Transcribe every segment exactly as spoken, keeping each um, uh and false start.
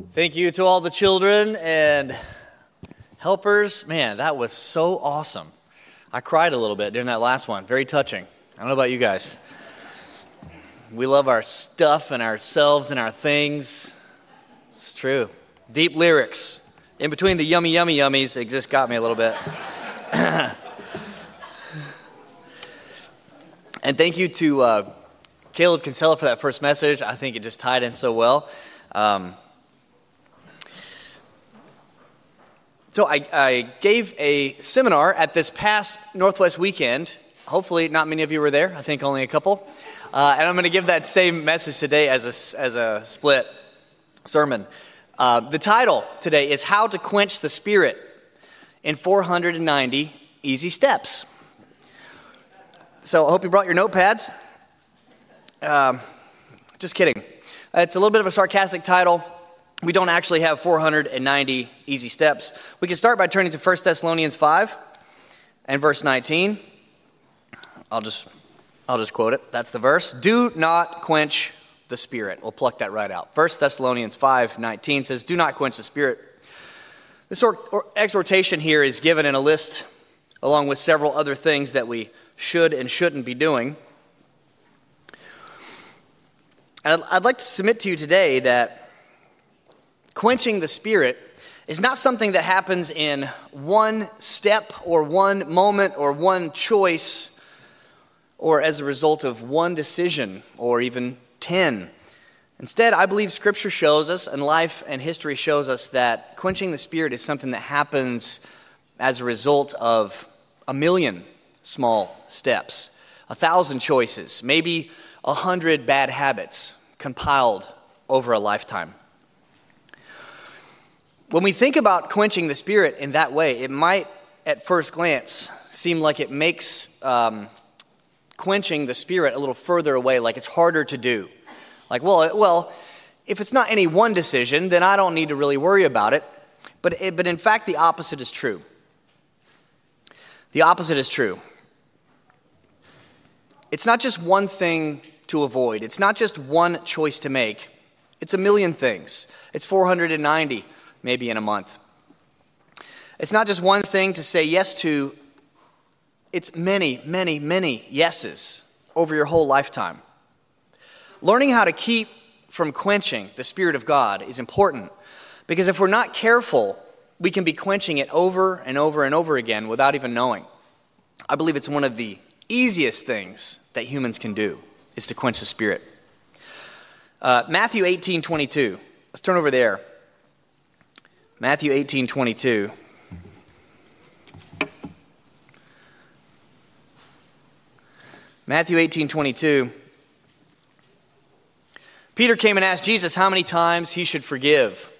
Thank you to all the children and helpers. Man, that was so awesome. I cried a little bit during that last one. Very touching. I don't know about you guys. We love our stuff and ourselves and our things. It's true. Deep lyrics. In between the yummy, yummy, yummies, it just got me a little bit. And thank you to uh, Caleb Kinsella for that first message. I think it just tied in so well. Um, so I, I gave a seminar at this past Northwest weekend. Hopefully not many of you were there. I think only a couple. Uh, and I'm going to give that same message today as a, as a split sermon. Uh, the title today is How to Quench the Spirit in four hundred ninety Easy Steps. So I hope you brought your notepads. Um, just kidding. It's a little bit of a sarcastic title. We don't actually have four hundred ninety easy steps. We can start by turning to First Thessalonians five and verse nineteen. I'll just I'll just quote it. That's the verse. Do not quench the Spirit. We'll pluck that right out. First Thessalonians five nineteen says, do not quench the Spirit. This exhortation here is given in a list along with several other things that we should and shouldn't be doing. And I'd like to submit to you today that quenching the Spirit is not something that happens in one step or one moment or one choice or as a result of one decision or even ten. Instead, I believe Scripture shows us and life and history shows us that quenching the Spirit is something that happens as a result of a million small steps, a thousand choices, maybe a hundred bad habits compiled over a lifetime. When we think about quenching the Spirit in that way, it might, at first glance, seem like it makes um, quenching the Spirit a little further away, like it's harder to do. Like, well, well, if it's not any one decision, then I don't need to really worry about it. But, it, but in fact, the opposite is true. The opposite is true. It's not just one thing to avoid. It's not just one choice to make. It's a million things. It's four hundred ninety, maybe in a month. It's not just one thing to say yes to. It's many, many, many yeses over your whole lifetime. Learning how to keep from quenching the Spirit of God is important because if we're not careful, we can be quenching it over and over and over again without even knowing. I believe it's one of the easiest things that humans can do is to quench the Spirit. Uh, Matthew eighteen twenty-two. Let's turn over there. Matthew eighteen twenty-two. Matthew eighteen twenty-two. Peter came and asked Jesus how many times he should forgive.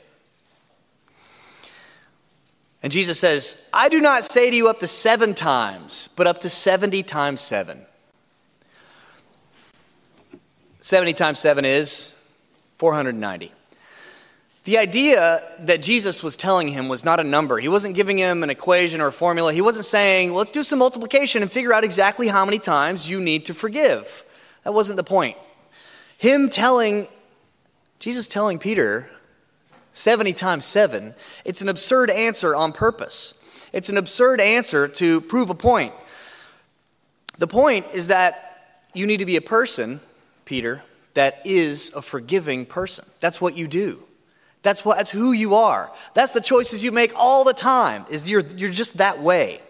And Jesus says, I do not say to you up to seven times, but up to seventy times seven. seventy times seven is four hundred ninety. The idea that Jesus was telling him was not a number. He wasn't giving him an equation or a formula. He wasn't saying, let's do some multiplication and figure out exactly how many times you need to forgive. That wasn't the point. Him telling, Jesus telling Peter seventy times seven, it's an absurd answer on purpose. It's an absurd answer to prove a point. The point is that you need to be a person, Peter, that is a forgiving person. That's what you do. That's what that's who you are. That's the choices you make all the time. Is you're you're just that way.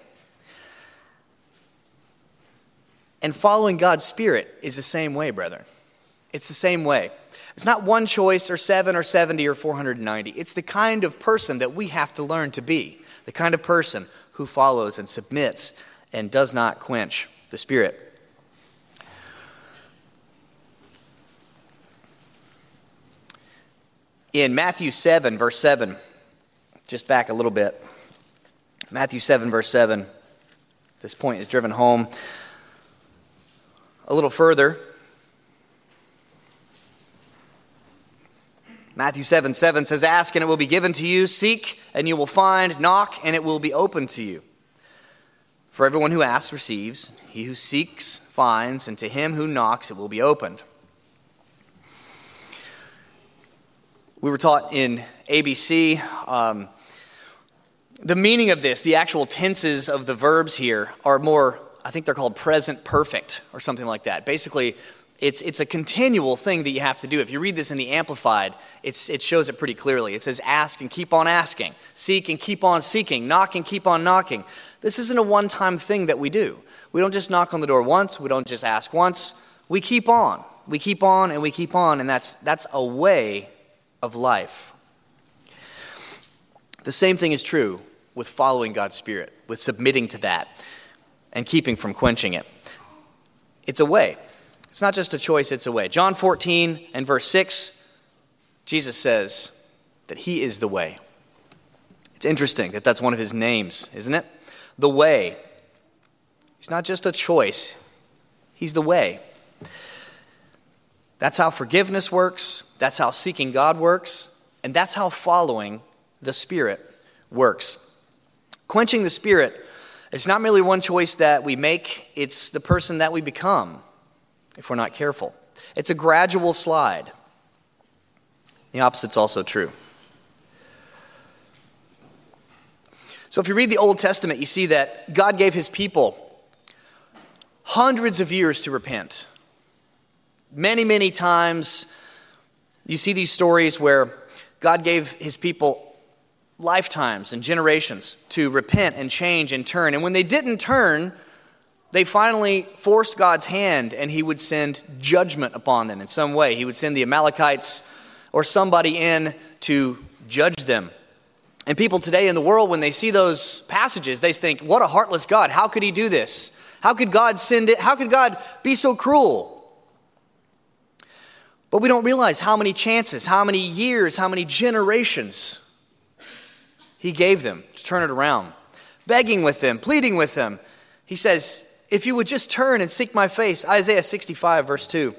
And following God's Spirit is the same way, brethren. It's the same way. It's not one choice or seven or seventy or four hundred ninety. It's the kind of person that we have to learn to be. The kind of person who follows and submits and does not quench the Spirit. In Matthew seven, verse seven, just back a little bit. Matthew seven, verse seven. This point is driven home a little further. Matthew seven seven says, ask and it will be given to you, seek and you will find, knock and it will be opened to you. For everyone who asks receives, he who seeks finds, and to him who knocks it will be opened. We were taught in A B C um, the meaning of this, the actual tenses of the verbs here are more, I think they're called present perfect or something like that. Basically, it's it's a continual thing that you have to do. If you read this in the Amplified, it's, it shows it pretty clearly. It says ask and keep on asking, seek and keep on seeking, knock and keep on knocking. This isn't a one-time thing that we do. We don't just knock on the door once. We don't just ask once. We keep on. We keep on and we keep on, and that's that's a way of life. The same thing is true with following God's Spirit, with submitting to that and keeping from quenching it. It's a way. It's not just a choice, it's a way. John fourteen and verse six, Jesus says that he is the way. It's interesting that that's one of his names, isn't it? The way. He's not just a choice, he's the way. That's how forgiveness works. That's how seeking God works. And that's how following the Spirit works. Quenching the Spirit is not merely one choice that we make, it's the person that we become if we're not careful. It's a gradual slide. The opposite's also true. So if you read the Old Testament, you see that God gave his people hundreds of years to repent. Many, many times you see these stories where God gave his people lifetimes and generations to repent and change and turn. And when they didn't turn, they finally forced God's hand and he would send judgment upon them in some way. He would send the Amalekites or somebody in to judge them. And people today in the world, when they see those passages, they think, what a heartless God. How could he do this? How could God send it? How could God be so cruel? But we don't realize how many chances, how many years, how many generations he gave them to turn it around. Begging with them, pleading with them. He says, if you would just turn and seek my face. Isaiah sixty-five, verse two.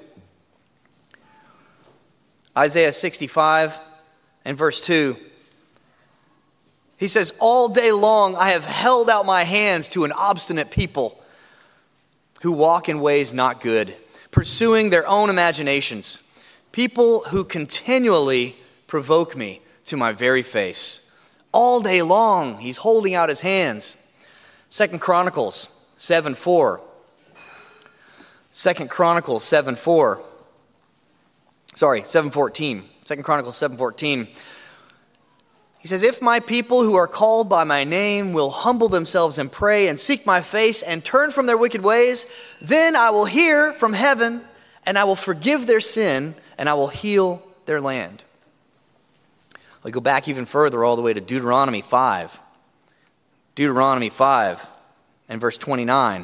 Isaiah sixty-five and verse two. He says, all day long I have held out my hands to an obstinate people who walk in ways not good, pursuing their own imaginations. People who continually provoke me to my very face. All day long, he's holding out his hands. Second Chronicles seven four. Second Chronicles seven four. Sorry, seven fourteen. Second Chronicles seven fourteen. He says, if my people who are called by my name will humble themselves and pray and seek my face and turn from their wicked ways, then I will hear from heaven and I will forgive their sin and I will heal their land. We go back even further all the way to Deuteronomy five. Deuteronomy five and verse twenty-nine.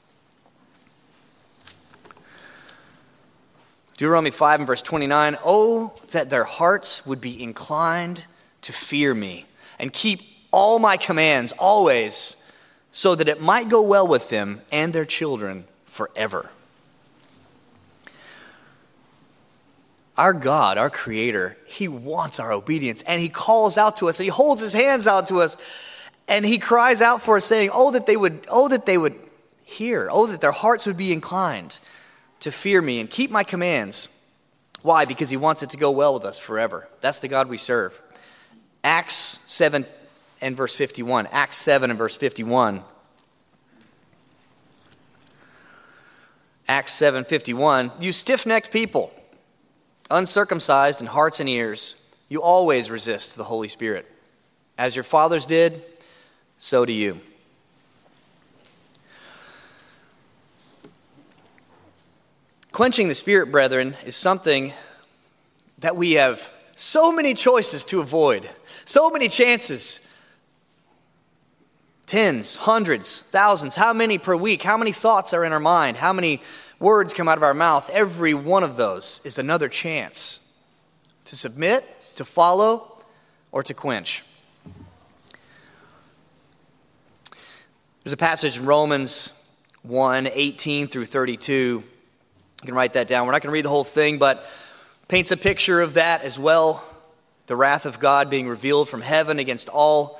Deuteronomy five and verse twenty-nine. Oh, that their hearts would be inclined to fear me and keep all my commands always, so that it might go well with them and their children forever. Our God, our Creator, he wants our obedience, and he calls out to us, and he holds his hands out to us, and he cries out for us, saying, oh, that they would, oh, that they would hear, oh, that their hearts would be inclined to fear me and keep my commands. Why? Because he wants it to go well with us forever. That's the God we serve. Acts seven and verse fifty-one. Acts seven and verse fifty-one. Acts seven fifty-one. You stiff-necked people, uncircumcised in hearts and ears, you always resist the Holy Spirit. As your fathers did, so do you. Quenching the Spirit, brethren, is something that we have so many choices to avoid, so many chances. Tens, hundreds, thousands, how many per week? How many thoughts are in our mind? How many words come out of our mouth? Every one of those is another chance to submit, to follow, or to quench. There's a passage in Romans one, eighteen through thirty-two. You can write that down. We're not going to read the whole thing, but paints a picture of that as well. The wrath of God being revealed from heaven against all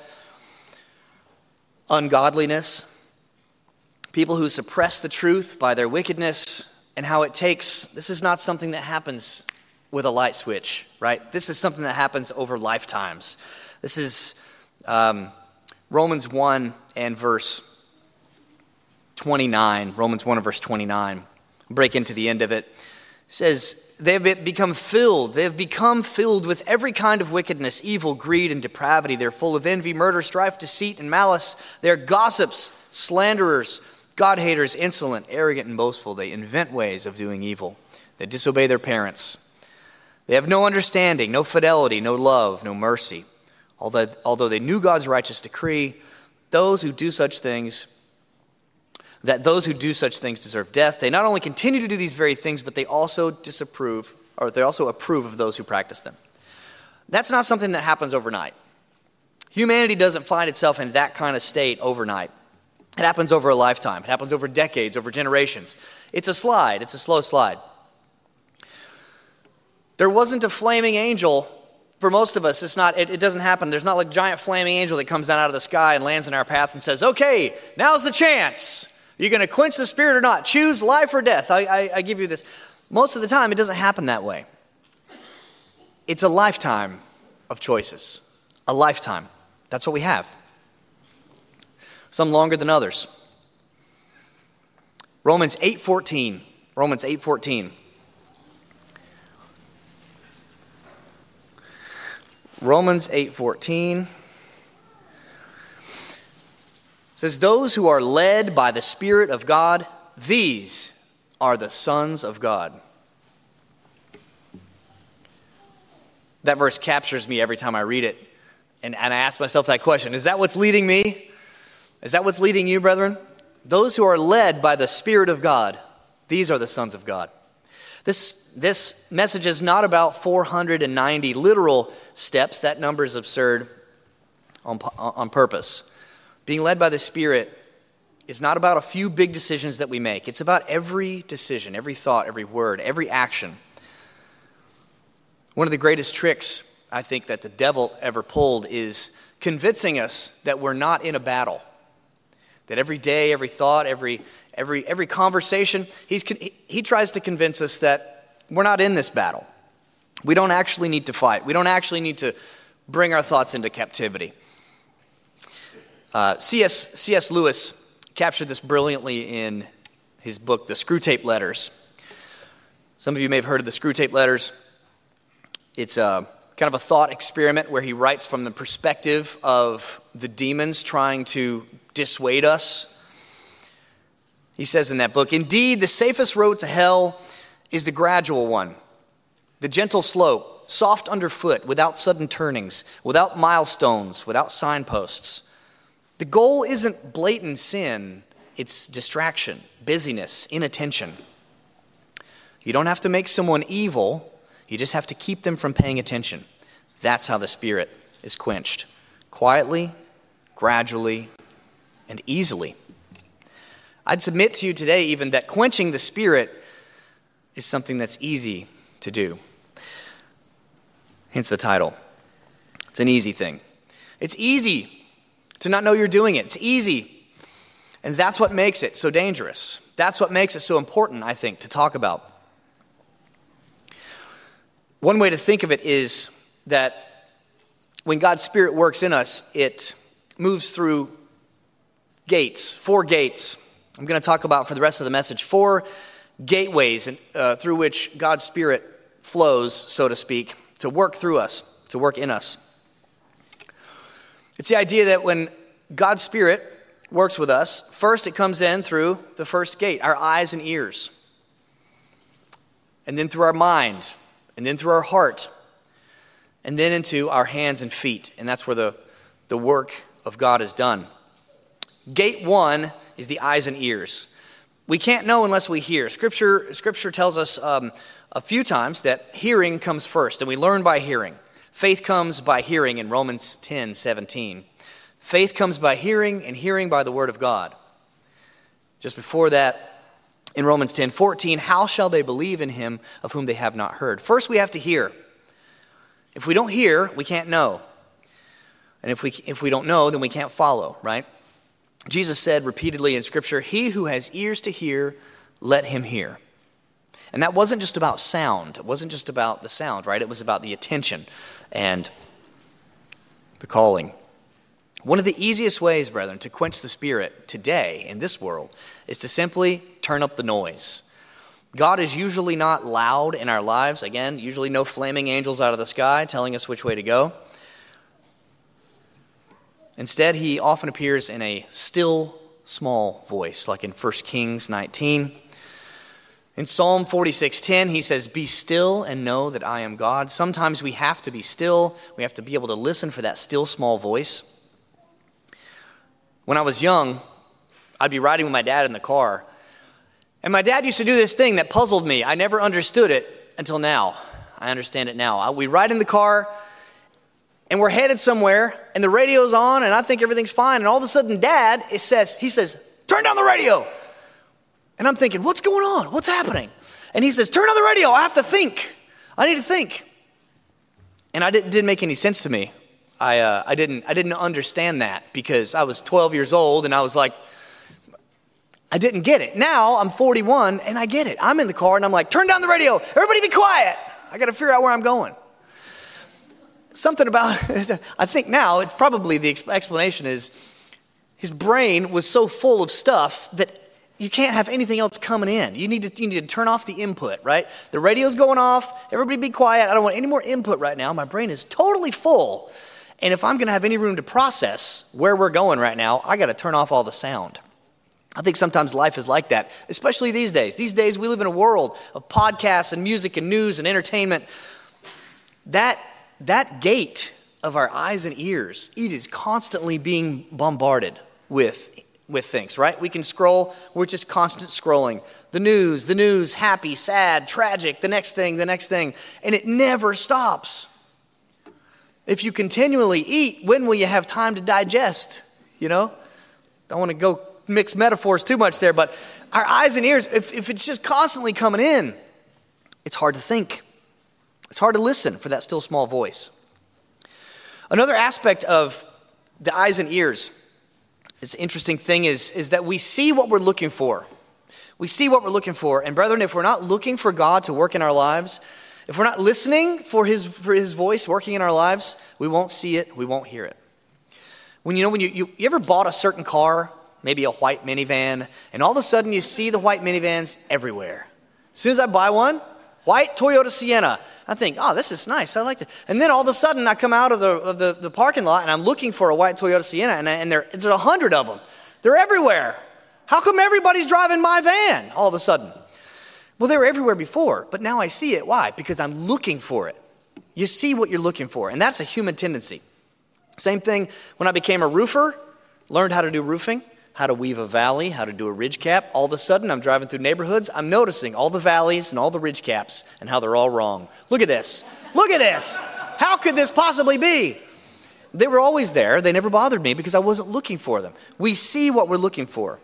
ungodliness. People who suppress the truth by their wickedness, and how it takes, this is not something that happens with a light switch, right? This is something that happens over lifetimes. This is um, Romans one and verse twenty-nine. Romans one and verse twenty-nine. I'll break into the end of it. It says, they have become filled. They have become filled with every kind of wickedness, evil, greed, and depravity. They're full of envy, murder, strife, deceit, and malice. They're gossips, slanderers, God-haters, insolent, arrogant, and boastful. They invent ways of doing evil. They disobey their parents. They have no understanding, no fidelity, no love, no mercy. Although, although they knew God's righteous decree, those who do such things, that those who do such things deserve death, they not only continue to do these very things, but they also disapprove, or they also approve of those who practice them. That's not something that happens overnight. Humanity doesn't find itself in that kind of state overnight. It happens over a lifetime. It happens over decades, over generations. It's a slide. It's a slow slide. There wasn't a flaming angel for most of us. It's not. It, it doesn't happen. There's not like a giant flaming angel that comes down out of the sky and lands in our path and says, okay, now's the chance. You're going to quench the spirit or not. Choose life or death. I, I, I give you this. Most of the time, it doesn't happen that way. It's a lifetime of choices. A lifetime. That's what we have. Some longer than others. Romans eight fourteen. Romans eight fourteen. Romans eight fourteen says, those who are led by the Spirit of God, these are the sons of God. That verse captures me every time I read it. And, and I ask myself that question. Is that what's leading me? Is that what's leading you, brethren? Those who are led by the Spirit of God, these are the sons of God. This, this message is not about four hundred ninety literal steps. That number is absurd on, on purpose. Being led by the Spirit is not about a few big decisions that we make. It's about every decision, every thought, every word, every action. One of the greatest tricks, I think, that the devil ever pulled is convincing us that we're not in a battle. That every day, every thought, every every every conversation, he's, he, he tries to convince us that we're not in this battle. We don't actually need to fight. We don't actually need to bring our thoughts into captivity. Uh, C S C S Lewis captured this brilliantly in his book, The Screwtape Letters. Some of you may have heard of the Screwtape Letters. It's a, kind of a thought experiment where he writes from the perspective of the demons trying to dissuade us. He says in that book, indeed, the safest road to hell is the gradual one, the gentle slope, soft underfoot, without sudden turnings, without milestones, without signposts. The goal isn't blatant sin, it's distraction, busyness, inattention. You don't have to make someone evil, you just have to keep them from paying attention. That's how the Spirit is quenched. Quietly, gradually, and easily. I'd submit to you today even that quenching the Spirit is something that's easy to do. Hence the title. It's an easy thing. It's easy to not know you're doing it. It's easy. And that's what makes it so dangerous. That's what makes it so important, I think, to talk about. One way to think of it is that when God's Spirit works in us, it moves through gates, four gates. I'm going to talk about for the rest of the message, four gateways uh, through which God's Spirit flows, so to speak, to work through us, to work in us. It's the idea that when God's Spirit works with us, first it comes in through the first gate, our eyes and ears, and then through our mind, and then through our heart, and then into our hands and feet, and that's where the, the work of God is done. Gate one is the eyes and ears. We can't know unless we hear. Scripture, Scripture tells us um, a few times that hearing comes first, and we learn by hearing. Faith comes by hearing in Romans ten seventeen. Faith comes by hearing, and hearing by the word of God. Just before that, in Romans ten fourteen, how shall they believe in him of whom they have not heard? First, we have to hear. If we don't hear, we can't know. And if we if we don't know, then we can't follow, right? Jesus said repeatedly in Scripture, he who has ears to hear, let him hear. And that wasn't just about sound. It wasn't just about the sound, right? It was about the attention and the calling. One of the easiest ways, brethren, to quench the Spirit today in this world is to simply turn up the noise. God is usually not loud in our lives. Again, usually no flaming angels out of the sky telling us which way to go. Instead, he often appears in a still, small voice, like in First Kings nineteen. In Psalm forty-six ten, he says, "Be still and know that I am God." Sometimes we have to be still. We have to be able to listen for that still, small voice. When I was young, I'd be riding with my dad in the car. And my dad used to do this thing that puzzled me. I never understood it until now. I understand it now. We ride in the car, and we're headed somewhere, and the radio's on, and I think everything's fine. And all of a sudden, Dad, it says, he says, "Turn down the radio." And I'm thinking, what's going on? What's happening? And he says, "Turn on the radio. I have to think. I need to think." And it didn't, didn't make any sense to me. I uh, I didn't I didn't understand that because I was twelve years old, and I was like, I didn't get it. Now I'm forty-one, and I get it. I'm in the car, and I'm like, "Turn down the radio. Everybody be quiet. I got to figure out where I'm going." Something about, I think now, it's probably the explanation is his brain was so full of stuff that you can't have anything else coming in. You need to you need to turn off the input, right? The radio's going off. Everybody be quiet. I don't want any more input right now. My brain is totally full. And if I'm going to have any room to process where we're going right now, I got to turn off all the sound. I think sometimes life is like that, especially these days. These days we live in a world of podcasts and music and news and entertainment. That, that gate of our eyes and ears, it is constantly being bombarded with, with things, right? We can scroll, we're just constant scrolling. The news, the news, happy, sad, tragic, the next thing, the next thing. And it never stops. If you continually eat, when will you have time to digest? You know? Don't want to go mix metaphors too much there, but our eyes and ears, if, if it's just constantly coming in, it's hard to think. It's hard to listen for that still small voice. Another aspect of the eyes and ears, this interesting thing is, is that we see what we're looking for. We see what we're looking for. And brethren, if we're not looking for God to work in our lives, if we're not listening for his, for his voice working in our lives, we won't see it, we won't hear it. When you know, when you, you, you ever bought a certain car, maybe a white minivan, and all of a sudden you see the white minivans everywhere. As soon as I buy one, white Toyota Sienna, I think, oh, this is nice, I like it. And then all of a sudden I come out of the of the, the parking lot and I'm looking for a white Toyota Sienna, and, I, and there, there's a hundred of them. They're everywhere. How come everybody's driving my van all of a sudden? Well, they were everywhere before, but now I see it. Why? Because I'm looking for it. You see what you're looking for, and that's a human tendency. Same thing when I became a roofer, learned how to do roofing, how to weave a valley, how to do a ridge cap. All of a sudden, I'm driving through neighborhoods, I'm noticing all the valleys and all the ridge caps and how they're all wrong. Look at this. Look at this. How could this possibly be? They were always there. They never bothered me because I wasn't looking for them. We see what we're looking for.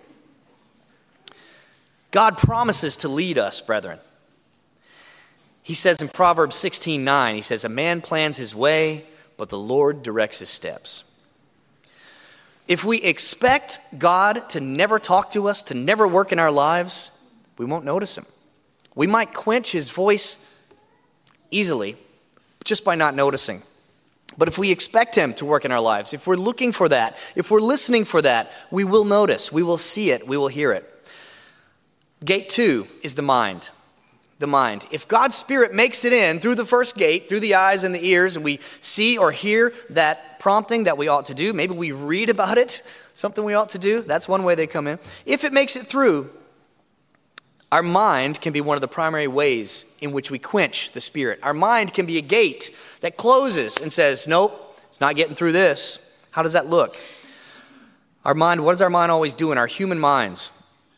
God promises to lead us, brethren. He says in Proverbs sixteen nine, he says, "A man plans his way, but the Lord directs his steps." If we expect God to never talk to us, to never work in our lives, we won't notice him. We might quench his voice easily just by not noticing. But if we expect him to work in our lives, if we're looking for that, if we're listening for that, we will notice, we will see it, we will hear it. Gate two is the mind. The mind. If God's Spirit makes it in through the first gate, through the eyes and the ears, and we see or hear that prompting that we ought to do, maybe we read about it, something we ought to do, that's one way they come in. If it makes it through, our mind can be one of the primary ways in which we quench the Spirit. Our mind can be a gate that closes and says, nope, it's not getting through this. How does that look? Our mind, what does our mind always do in our human minds?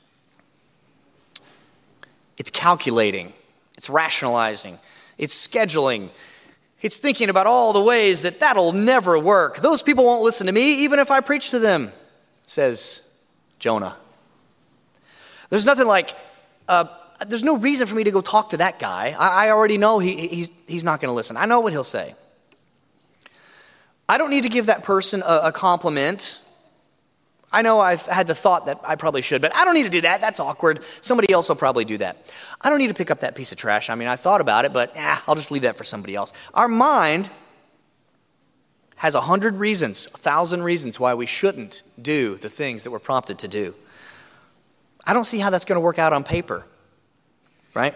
It's calculating, it's rationalizing, it's scheduling, it's thinking about all the ways that that'll never work. Those people won't listen to me even if I preach to them, says Jonah. There's nothing like, uh, there's no reason for me to go talk to that guy. I, I already know he, he's, he's not going to listen. I know what he'll say. I don't need to give that person a, a compliment. I know I've had the thought that I probably should, but I don't need to do that. That's awkward. Somebody else will probably do that. I don't need to pick up that piece of trash. I mean, I thought about it, but eh, I'll just leave that for somebody else. Our mind has a hundred reasons, a thousand reasons why we shouldn't do the things that we're prompted to do. I don't see how that's going to work out on paper, right?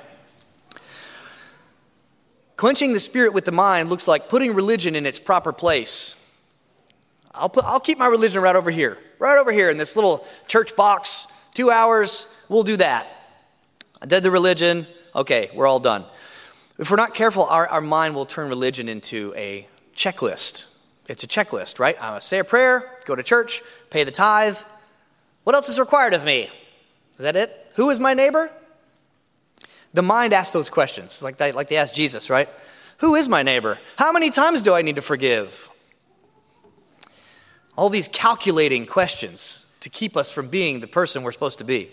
Quenching the spirit with the mind looks like putting religion in its proper place. I'll put, I'll keep my religion right over here, right over here in this little church box. Two hours, we'll do that. I did the religion. Okay, we're all done. If we're not careful, our, our mind will turn religion into a checklist. It's a checklist, right? I say a prayer, go to church, pay the tithe. What else is required of me? Is that it? Who is my neighbor? The mind asks those questions. It's like they, like they asked Jesus, right? Who is my neighbor? How many times do I need to forgive? All these calculating questions to keep us from being the person we're supposed to be.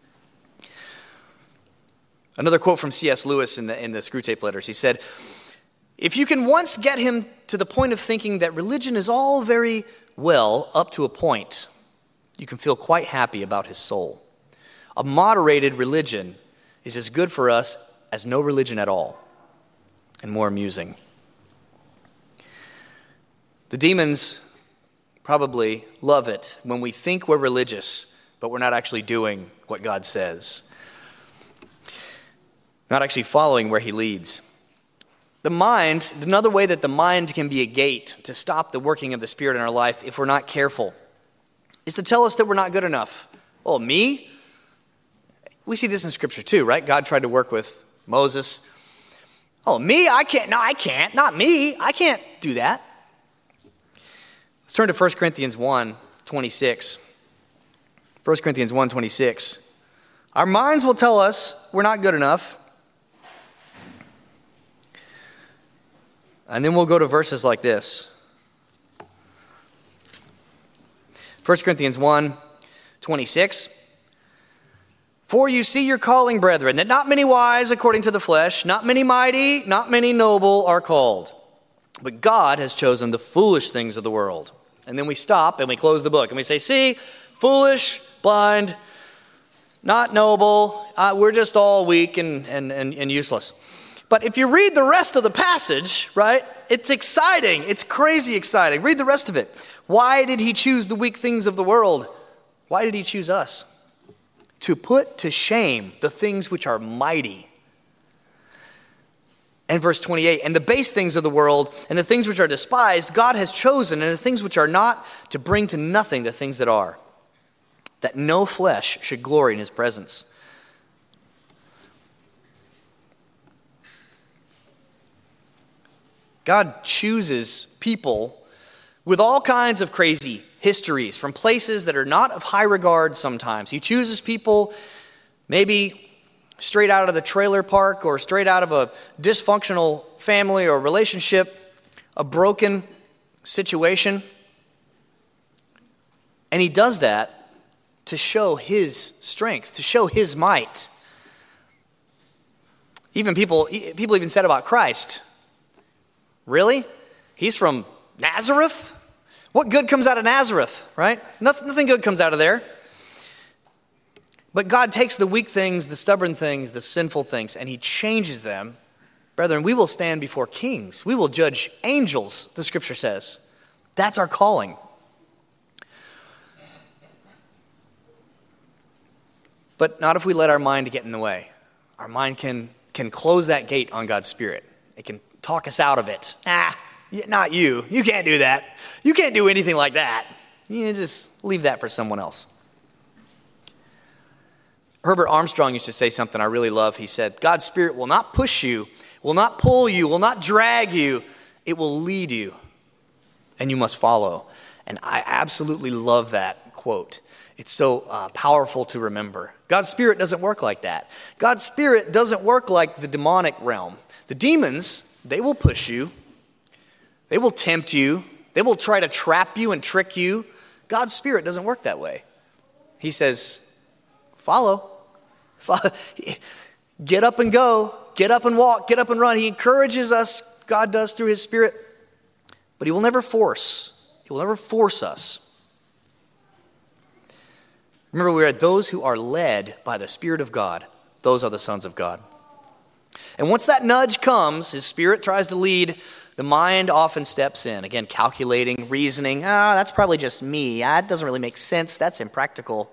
Another quote from C S Lewis in the, in the Screwtape Letters. He said, if you can once get him to the point of thinking that religion is all very well up to a point, you can feel quite happy about his soul. A moderated religion is as good for us as no religion at all, and more amusing. The demons probably love it when we think we're religious, but we're not actually doing what God says. Not actually following where he leads. The mind, another way that the mind can be a gate to stop the working of the Spirit in our life if we're not careful, is to tell us that we're not good enough. Oh, me? We see this in Scripture too, right? God tried to work with Moses. Oh, me? I can't. No, I can't. Not me. I can't do that. Let's turn to First Corinthians one twenty-six. First Corinthians one twenty-six. Our minds will tell us we're not good enough. And then we'll go to verses like this. First Corinthians one twenty-six. For you see your calling, brethren, that not many wise according to the flesh, not many mighty, not many noble are called. But God has chosen the foolish things of the world. And then we stop and we close the book and we say, see, foolish, blind, not noble, uh, we're just all weak and, and, and, and useless. But if you read the rest of the passage, right, it's exciting. It's crazy exciting. Read the rest of it. Why did he choose the weak things of the world? Why did he choose us? To put to shame the things which are mighty. And verse twenty-eight, and the base things of the world and the things which are despised, God has chosen, and the things which are not, to bring to nothing the things that are, that no flesh should glory in his presence. God chooses people with all kinds of crazy histories from places that are not of high regard sometimes. He chooses people maybe straight out of the trailer park or straight out of a dysfunctional family or relationship, a broken situation. And he does that to show his strength, to show his might. Even people, people even said about Christ, really? He's from Nazareth? What good comes out of Nazareth, right? Nothing, nothing good comes out of there. But God takes the weak things, the stubborn things, the sinful things, and he changes them. Brethren, we will stand before kings. We will judge angels, the scripture says. That's our calling. But not if we let our mind get in the way. Our mind can, can close that gate on God's Spirit. It can talk us out of it. Ah, not you. You can't do that. You can't do anything like that. You just leave that for someone else. Herbert Armstrong used to say something I really love. He said, God's Spirit will not push you, will not pull you, will not drag you. It will lead you, and you must follow. And I absolutely love that quote. It's so uh, powerful to remember. God's Spirit doesn't work like that. God's Spirit doesn't work like the demonic realm. The demons, they will push you. They will tempt you. They will try to trap you and trick you. God's Spirit doesn't work that way. He says, follow. follow. Get up and go. Get up and walk. Get up and run. He encourages us, God does through his Spirit. But he will never force. He will never force us. Remember, we are those who are led by the Spirit of God. Those are the sons of God. And once that nudge comes, his Spirit tries to lead, the mind often steps in. Again, calculating, reasoning. Ah, that's probably just me. Ah, it doesn't really make sense. That's impractical.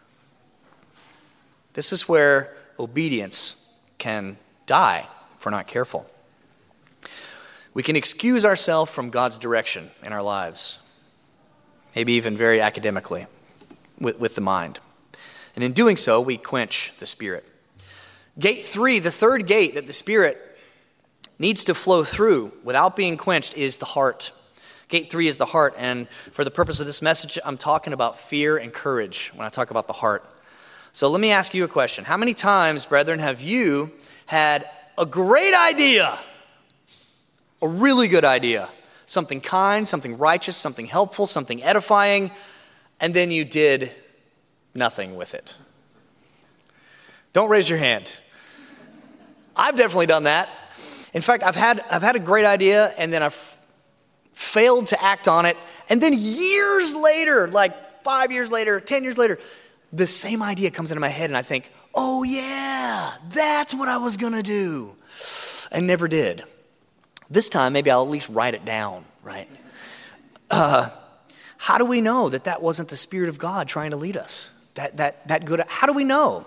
This is where obedience can die if we're not careful. We can excuse ourselves from God's direction in our lives, maybe even very academically, with, with the mind. And in doing so, we quench the Spirit. Gate three, the third gate that the Spirit needs to flow through without being quenched, is the heart. Gate three is the heart, and for the purpose of this message, I'm talking about fear and courage when I talk about the heart. So let me ask you a question. How many times, brethren, have you had a great idea, a really good idea, something kind, something righteous, something helpful, something edifying, and then you did nothing with it? Don't raise your hand. I've definitely done that. In fact, I've had I've had a great idea, and then I've failed to act on it, and then years later, like five years later, ten years later, the same idea comes into my head, and I think, oh yeah, that's what I was gonna do, and never did. This time, maybe I'll at least write it down, right? Uh, how do we know that that wasn't the Spirit of God trying to lead us? That that that good. How do we know?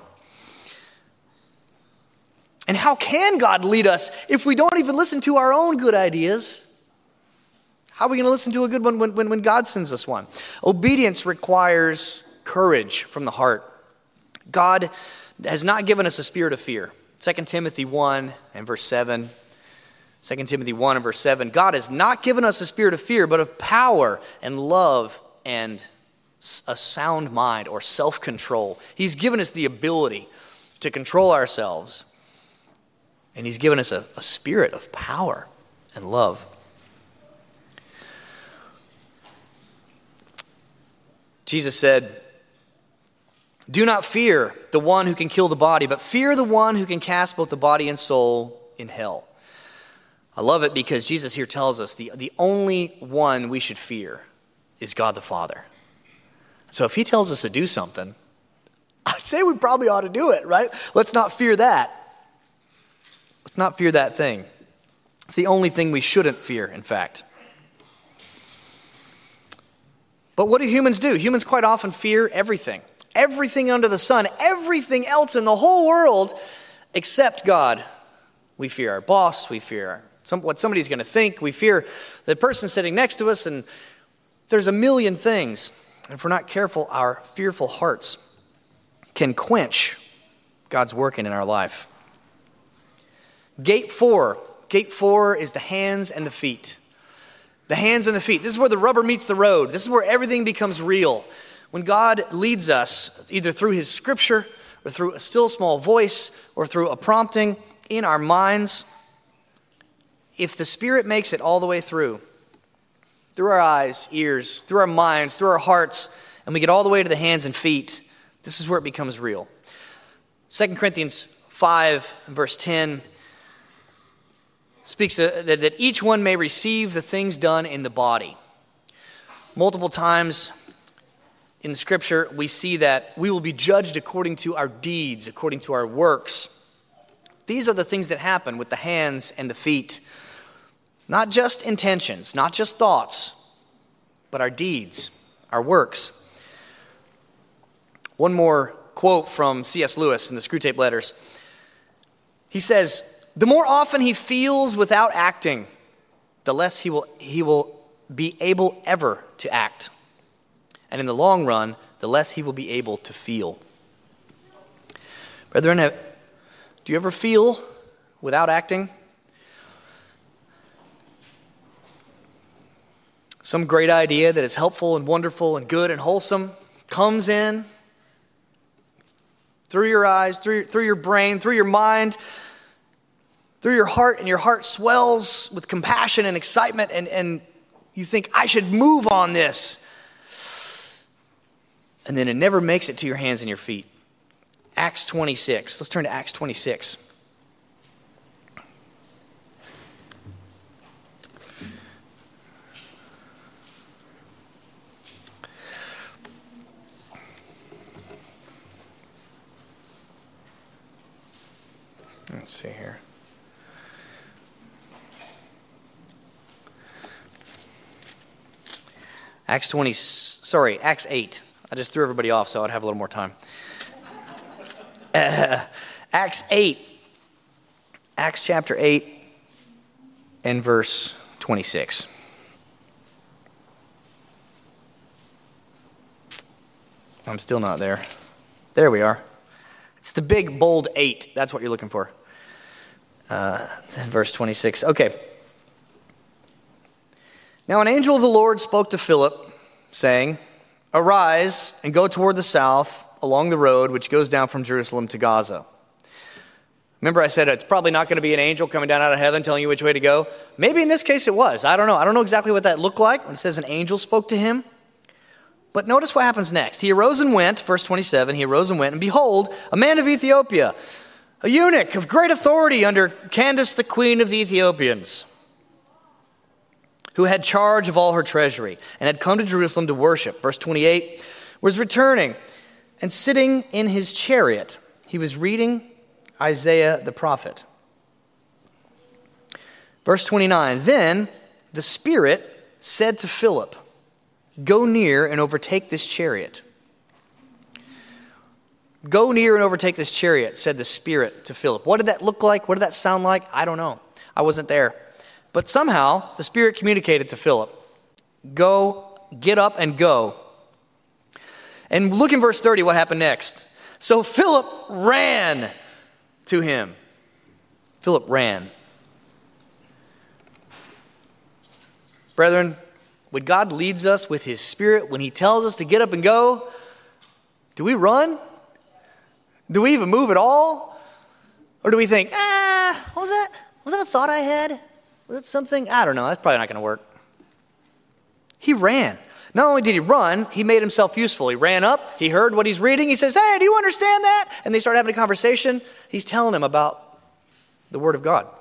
And how can God lead us if we don't even listen to our own good ideas? How are we going to listen to a good one when, when, when God sends us one? Obedience requires courage from the heart. God has not given us a spirit of fear. Second Timothy one and verse seven. Second Timothy one and verse seven. God has not given us a spirit of fear, but of power and love and a sound mind or self-control. He's given us the ability to control ourselves. And he's given us a, a spirit of power and love. Jesus said, "Do not fear the one who can kill the body, but fear the one who can cast both the body and soul in hell." I love it because Jesus here tells us the, the only one we should fear is God the Father. So if he tells us to do something, I'd say we probably ought to do it, right? Let's not fear that. Let's not fear that thing. It's the only thing we shouldn't fear, in fact. But what do humans do? Humans quite often fear everything. Everything under the sun, everything else in the whole world except God. We fear our boss, we fear some, what somebody's going to think, we fear the person sitting next to us, and there's a million things. And if we're not careful, our fearful hearts can quench God's working in our life. Gate four. Gate four is the hands and the feet. The hands and the feet. This is where the rubber meets the road. This is where everything becomes real. When God leads us, either through his scripture or through a still small voice or through a prompting in our minds, if the Spirit makes it all the way through, through our eyes, ears, through our minds, through our hearts, and we get all the way to the hands and feet, this is where it becomes real. Second Corinthians five, verse ten, speaks uh, that, that each one may receive the things done in the body. Multiple times in Scripture, we see that we will be judged according to our deeds, according to our works. These are the things that happen with the hands and the feet. Not just intentions, not just thoughts, but our deeds, our works. One more quote from C S Lewis in the Screwtape Letters. He says, "The more often he feels without acting, the less he will he will be able ever to act. And in the long run, the less he will be able to feel." Brethren, do you ever feel without acting? Some great idea that is helpful and wonderful and good and wholesome comes in through your eyes, through, through your brain, through your mind, through your heart, and your heart swells with compassion and excitement, and, and you think, I should move on this. And then it never makes it to your hands and your feet. Acts twenty-six. Let's turn to Acts twenty-six. Let's see here. Acts twenty, sorry, Acts eight. I just threw everybody off so I'd have a little more time. Uh, Acts eight. Acts chapter eight and verse twenty-six. I'm still not there. There we are. It's the big, bold eight. That's what you're looking for. Uh, verse twenty-six. Okay. Now an angel of the Lord spoke to Philip, saying, "Arise and go toward the south along the road which goes down from Jerusalem to Gaza." Remember I said it's probably not going to be an angel coming down out of heaven telling you which way to go. Maybe in this case it was. I don't know. I don't know exactly what that looked like when it says an angel spoke to him. But notice what happens next. He arose and went, verse twenty-seven, he arose and went, and behold, a man of Ethiopia, a eunuch of great authority under Candace, the queen of the Ethiopians, who had charge of all her treasury, and had come to Jerusalem to worship. Verse twenty-eight, was returning, and sitting in his chariot, he was reading Isaiah the prophet. Verse twenty-nine, then the Spirit said to Philip, "Go near and overtake this chariot." Go near and overtake this chariot, said the Spirit to Philip. What did that look like? What did that sound like? I don't know. I wasn't there. But somehow the Spirit communicated to Philip, "Go, get up and go." And look in verse thirty what happened next. So Philip ran to him. Philip ran. Brethren, when God leads us with his Spirit, when he tells us to get up and go, do we run? Do we even move at all? Or do we think, ah, what was that? Was that a thought I had? Was it something? I don't know. That's probably not going to work. He ran. Not only did he run, he made himself useful. He ran up. He heard what he's reading. He says, "Hey, do you understand that?" And they start having a conversation. He's telling him about the Word of God.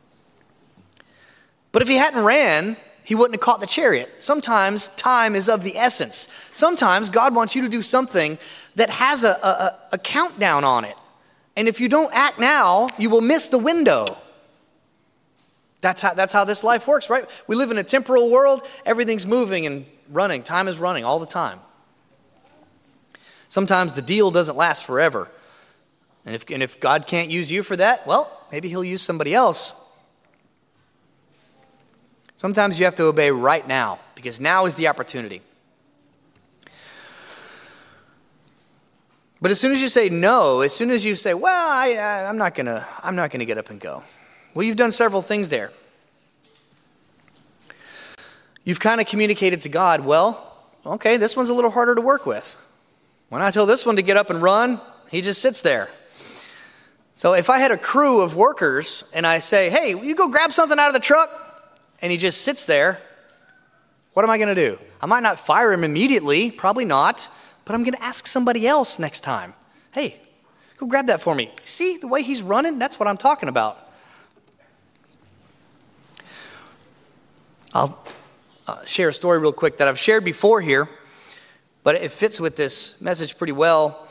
But if he hadn't ran, he wouldn't have caught the chariot. Sometimes time is of the essence. Sometimes God wants you to do something that has a, a, a countdown on it. And if you don't act now, you will miss the window. That's how, that's how this life works, right? We live in a temporal world. Everything's moving and running. Time is running all the time. Sometimes the deal doesn't last forever. And if, and if God can't use you for that, well, maybe he'll use somebody else. Sometimes you have to obey right now, because now is the opportunity. But as soon as you say no, as soon as you say, "Well, I, I, I'm not gonna, I'm not gonna get up and go," well, you've done several things there. You've kind of communicated to God, "Well, okay, this one's a little harder to work with. When I tell this one to get up and run, he just sits there." So if I had a crew of workers and I say, "Hey, will you go grab something out of the truck?" and he just sits there, what am I going to do? I might not fire him immediately, probably not, but I'm going to ask somebody else next time. "Hey, go grab that for me." See the way he's running? That's what I'm talking about. I'll uh, share a story real quick that I've shared before here, but it fits with this message pretty well.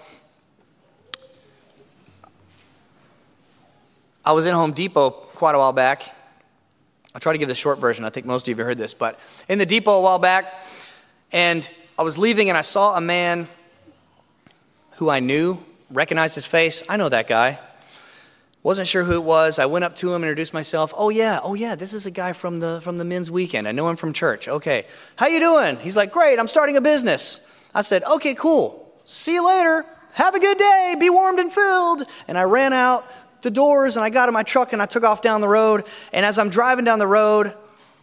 I was in Home Depot quite a while back. I'll try to give the short version. I think most of you have heard this, but in the depot a while back, and I was leaving and I saw a man who I knew, recognized his face. I know that guy. Wasn't sure who it was. I went up to him, introduced myself. "Oh yeah, oh yeah, this is a guy from the from the men's weekend. I know him from church." "Okay, how you doing?" He's like, "Great, I'm starting a business." I said, "Okay, cool. See you later. Have a good day. Be warmed and filled." And I ran out the doors and I got in my truck and I took off down the road. And as I'm driving down the road,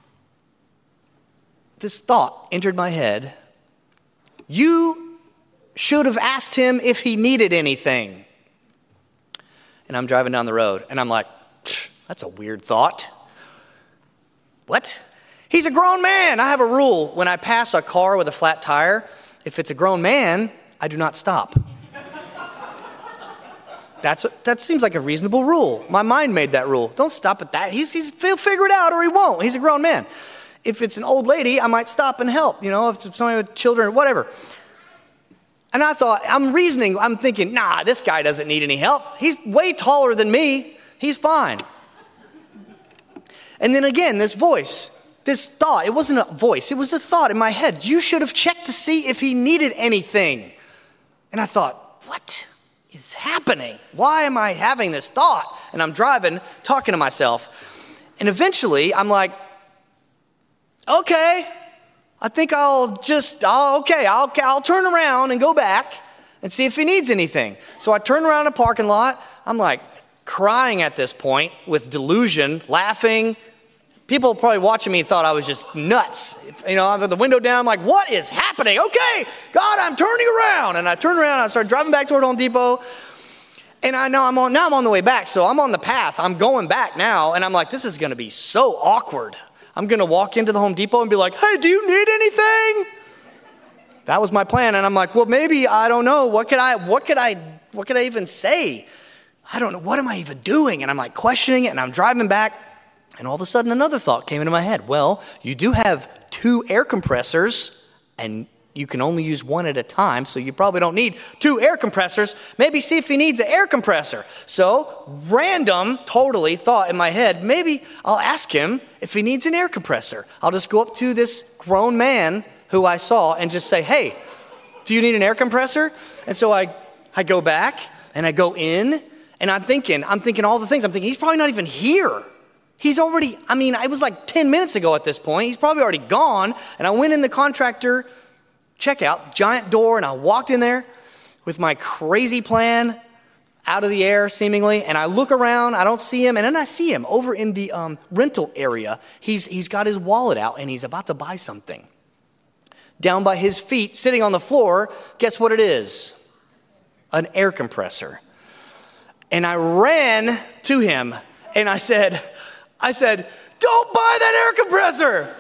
this thought entered my head. You should have asked him if he needed anything. And I'm driving down the road and I'm like, that's a weird thought. What? He's a grown man. I have a rule. When I pass a car with a flat tire, if it's a grown man, I do not stop. That's a, that seems like a reasonable rule. My mind made that rule. Don't stop at that. He's, he's he'll figure it out or he won't. He's a grown man. If it's an old lady, I might stop and help. You know, if it's somebody with children, whatever. And I thought, I'm reasoning. I'm thinking, nah, this guy doesn't need any help. He's way taller than me. He's fine. And then again, this voice, this thought, it wasn't a voice, it was a thought in my head. You should have checked to see if he needed anything. And I thought, what is happening? Why am I having this thought? And I'm driving, talking to myself. And eventually I'm like, okay, I think I'll just, I'll, okay, I'll, I'll turn around and go back and see if he needs anything. So I turn around in a parking lot. I'm like crying at this point with delusion, laughing. People probably watching me thought I was just nuts. You know, I have the window down. I'm like, what is happening? Okay, God, I'm turning around. And I turn around and I start driving back toward Home Depot. And I know I'm on, now I'm on the way back. So I'm on the path. I'm going back now. And I'm like, this is going to be so awkward. I'm going to walk into the Home Depot and be like, hey, do you need anything? That was my plan. And I'm like, well, maybe, I don't know. What could I, what could I, what could I even say? I don't know. What am I even doing? And I'm like questioning it and I'm driving back. And all of a sudden another thought came into my head. Well, you do have two air compressors and you can only use one at a time. So you probably don't need two air compressors. Maybe see if he needs an air compressor. So random, totally thought in my head, maybe I'll ask him if he needs an air compressor. I'll just go up to this grown man who I saw and just say, hey, do you need an air compressor? And so I, I go back and I go in and I'm thinking, I'm thinking all the things. I'm thinking he's probably not even here. He's already, I mean, it was like ten minutes ago at this point. He's probably already gone. And I went in the contractor checkout, giant door, and I walked in there with my crazy plan out of the air seemingly. And I look around, I don't see him. And then I see him over in the um, rental area. He's He's got his wallet out and he's about to buy something. Down by his feet, sitting on the floor, guess what it is? An air compressor. And I ran to him and I said, I said, don't buy that air compressor.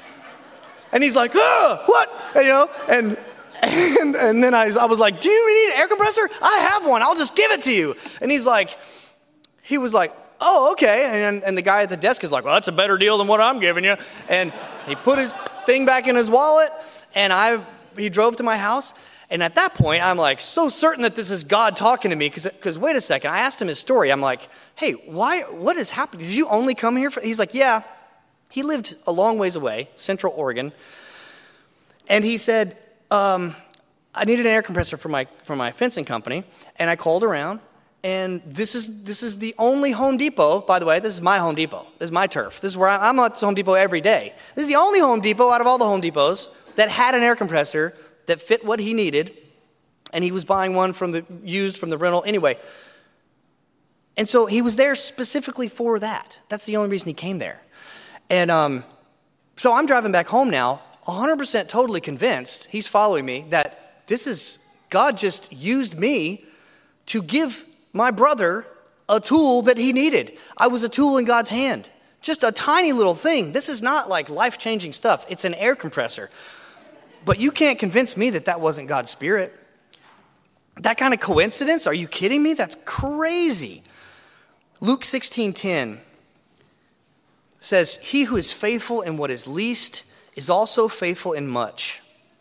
And he's like, oh, what? And, you know, and, and, and then I, I was like, do you need an air compressor? I have one. I'll just give it to you. And he's like, he was like, oh, okay. And, and the guy at the desk is like, well, that's a better deal than what I'm giving you. And he put his thing back in his wallet and I, he drove to my house. And at that point, I'm like so certain that this is God talking to me because, because wait a second, I asked him his story. I'm like, hey, why, what has happened? Did you only come here for, he's like, yeah, he lived a long ways away, Central Oregon. And he said, um, I needed an air compressor for my, for my fencing company. And I called around and this is, this is the only Home Depot, by the way, this is my Home Depot. This is my turf. This is where I, I'm at Home Depot every day. This is the only Home Depot out of all the Home Depots that had an air compressor that fit what he needed, and he was buying one from the used from the rental anyway. And so he was there specifically for that. That's the only reason he came there. And um, so I'm driving back home now, one hundred percent totally convinced, he's following me, that this is, God just used me to give my brother a tool that he needed. I was a tool in God's hand. Just a tiny little thing. This is not like life-changing stuff. It's an air compressor. But you can't convince me that that wasn't God's Spirit. That kind of coincidence? Are you kidding me? That's crazy. Luke sixteen ten says, he who is faithful in what is least is also faithful in much.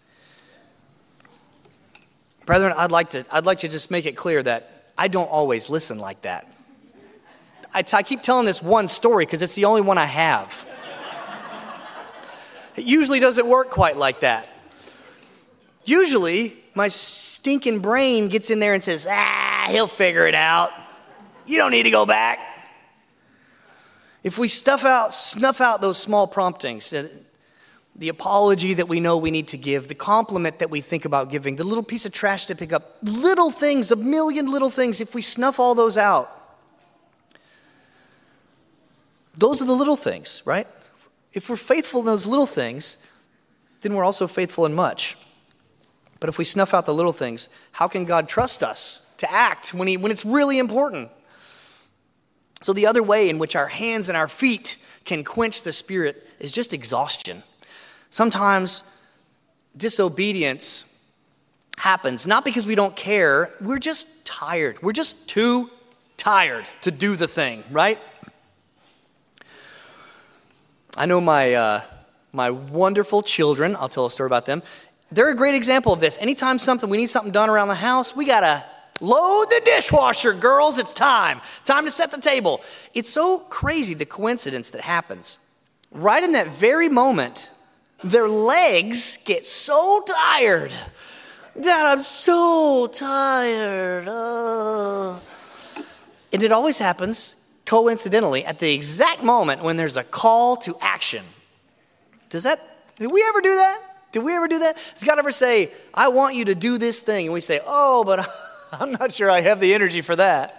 Brethren, I'd like to, I'd like to just make it clear that I don't always listen like that. I, t- I keep telling this one story because it's the only one I have. It usually doesn't work quite like that. Usually, my stinking brain gets in there and says, ah, he'll figure it out. You don't need to go back. If we stuff out, snuff out those small promptings, the apology that we know we need to give, the compliment that we think about giving, the little piece of trash to pick up, little things, a million little things, if we snuff all those out, those are the little things, right? If we're faithful in those little things, then we're also faithful in much. But if we snuff out the little things, how can God trust us to act when he, when it's really important? So the other way in which our hands and our feet can quench the Spirit is just exhaustion. Sometimes disobedience happens, not because we don't care, we're just tired. We're just too tired to do the thing, right? I know my uh, my wonderful children, I'll tell a story about them. They're a great example of this. Anytime something we need something done around the house, we gotta Load the dishwasher, girls, it's time. Time to set the table. It's so crazy, the coincidence that happens. Right in that very moment, their legs get so tired. Dad, I'm so tired. Uh. And it always happens, coincidentally, at the exact moment when there's a call to action. Does that, did we ever do that? Did we ever do that? Does God ever say, I want you to do this thing? And we say, oh, but I'm not sure I have the energy for that.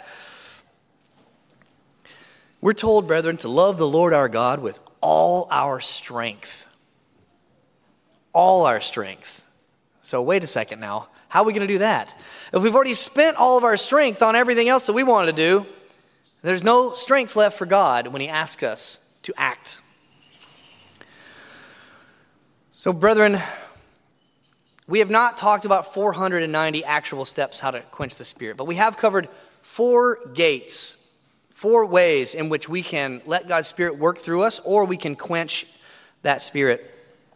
We're told, brethren, to love the Lord our God with all our strength. All our strength. So wait a second now. How are we going to do that? If we've already spent all of our strength on everything else that we wanted to do, there's no strength left for God when he asks us to act. So, brethren, we have not talked about four hundred ninety actual steps how to quench the Spirit, but we have covered four gates, four ways in which we can let God's Spirit work through us, or we can quench that Spirit.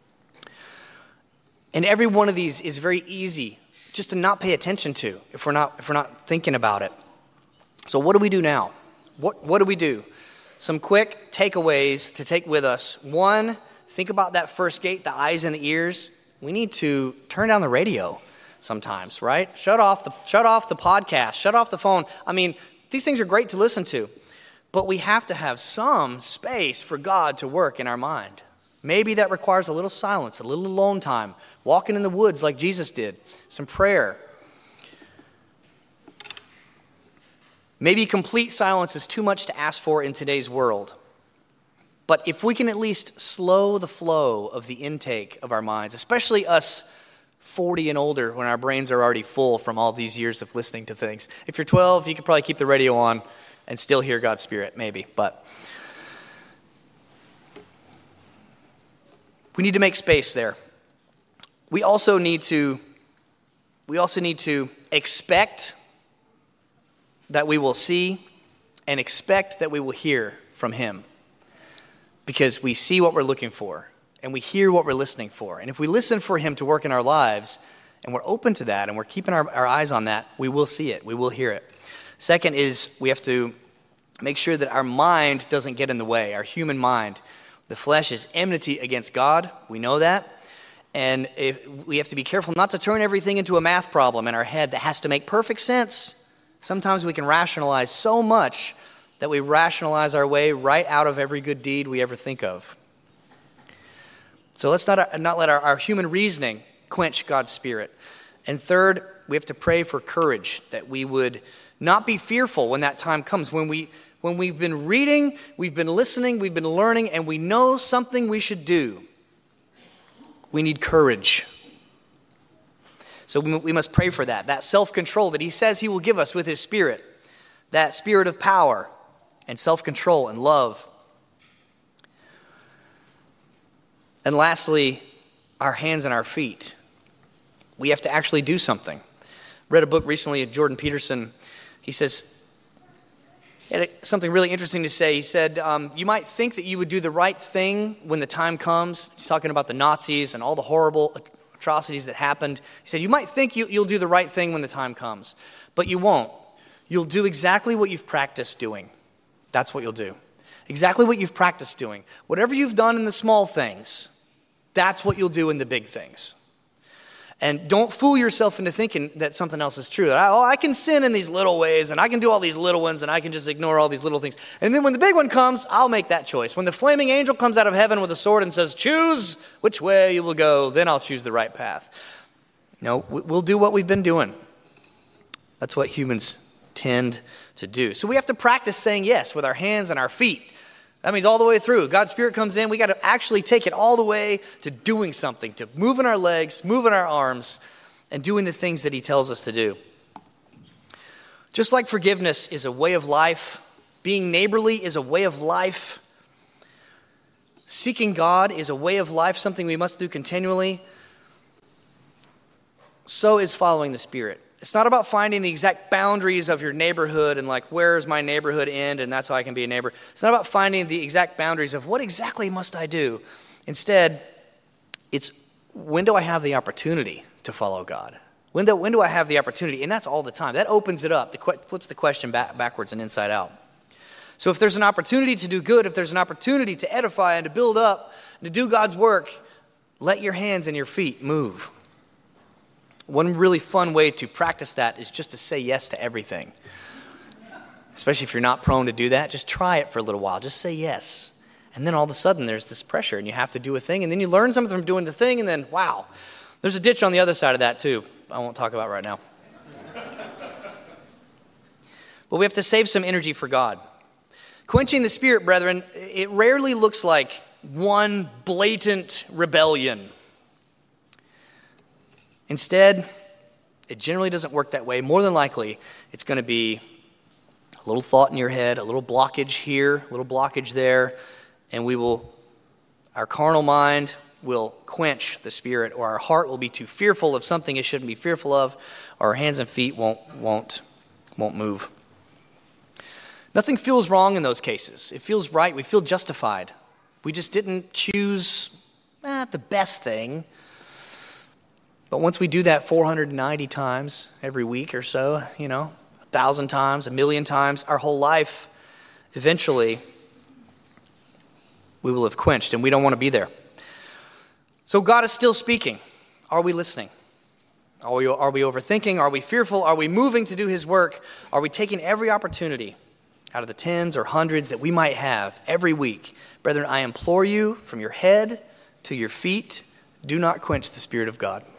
And every one of these is very easy just to not pay attention to if we're not if we're not thinking about it. So what do we do now? What what do we do? Some quick takeaways to take with us. One, think about that first gate, the eyes and the ears. We need to turn down the radio sometimes, right? Shut off the shut off the podcast, shut off the phone. I mean, these things are great to listen to, but we have to have some space for God to work in our mind. Maybe that requires a little silence, a little alone time, walking in the woods like Jesus did, some prayer. Maybe complete silence is too much to ask for in today's world. But if we can at least slow the flow of the intake of our minds, especially us forty and older when our brains are already full from all these years of listening to things. If you're twelve, you could probably keep the radio on and still hear God's Spirit, maybe. But we need to make space there. We also need to, we also need to expect that we will see and expect that we will hear from him. Because we see what we're looking for and we hear what we're listening for. And if we listen for him to work in our lives and we're open to that and we're keeping our, our eyes on that, we will see it. We will hear it. Second is we have to make sure that our mind doesn't get in the way, our human mind. The flesh is enmity against God. We know that. And if, we have to be careful not to turn everything into a math problem in our head that has to make perfect sense. Sometimes we can rationalize so much that we rationalize our way right out of every good deed we ever think of. So let's not, not let our, our human reasoning quench God's Spirit. And third, we have to pray for courage, that we would not be fearful when that time comes. When, we, when we've been reading, we've been listening, we've been learning, and we know something we should do, we need courage. So we, we must pray for that, that self-control that he says he will give us with his Spirit, that spirit of power, and self-control and love. And lastly, our hands and our feet. We have to actually do something. Read a book recently of Jordan Peterson. He says, he had something really interesting to say. He said, um, you might think that you would do the right thing when the time comes. He's talking about the Nazis and all the horrible atrocities that happened. He said, you might think you, you'll do the right thing when the time comes, but you won't. You'll do exactly what you've practiced doing. That's what you'll do. Exactly what you've practiced doing. Whatever you've done in the small things, that's what you'll do in the big things. And don't fool yourself into thinking that something else is true. That, oh, I can sin in these little ways, and I can do all these little ones, and I can just ignore all these little things. And then when the big one comes, I'll make that choice. When the flaming angel comes out of heaven with a sword and says, choose which way you will go, then I'll choose the right path. No, we'll do what we've been doing. That's what humans tend to do. So we have to practice saying yes with our hands and our feet. That means all the way through. God's Spirit comes in. We got to actually take it all the way to doing something, to moving our legs, moving our arms, and doing the things that he tells us to do. Just like forgiveness is a way of life, being neighborly is a way of life, seeking God is a way of life, something we must do continually, so is following the Spirit. It's not about finding the exact boundaries of your neighborhood and like, where's my neighborhood end and that's how I can be a neighbor. It's not about finding the exact boundaries of what exactly must I do. Instead, it's when do I have the opportunity to follow God? When do, when do I have the opportunity? And that's all the time. That opens it up. The que- flips the question back, backwards and inside out. So if there's an opportunity to do good, if there's an opportunity to edify and to build up, and to do God's work, let your hands and your feet move. One really fun way to practice that is just to say yes to everything. Especially if you're not prone to do that, just try it for a little while. Just say yes. And then all of a sudden there's this pressure and you have to do a thing, and then you learn something from doing the thing, and then wow, there's a ditch on the other side of that too. I won't talk about right now. But we have to save some energy for God. Quenching the Spirit, brethren, it rarely looks like one blatant rebellion. Instead, it generally doesn't work that way. More than likely, it's going to be a little thought in your head, a little blockage here, a little blockage there, and we will, our carnal mind will quench the Spirit, or our heart will be too fearful of something it shouldn't be fearful of, or our hands and feet won't won't won't move. Nothing feels wrong in those cases. It feels right. We feel justified. We just didn't choose eh, the best thing. But once we do that four hundred ninety times every week or so, you know, a thousand times, a million times, our whole life, eventually, we will have quenched, and we don't want to be there. So God is still speaking. Are we listening? Are we, are we overthinking? Are we fearful? Are we moving to do his work? Are we taking every opportunity out of the tens or hundreds that we might have every week? Brethren, I implore you, from your head to your feet, do not quench the Spirit of God.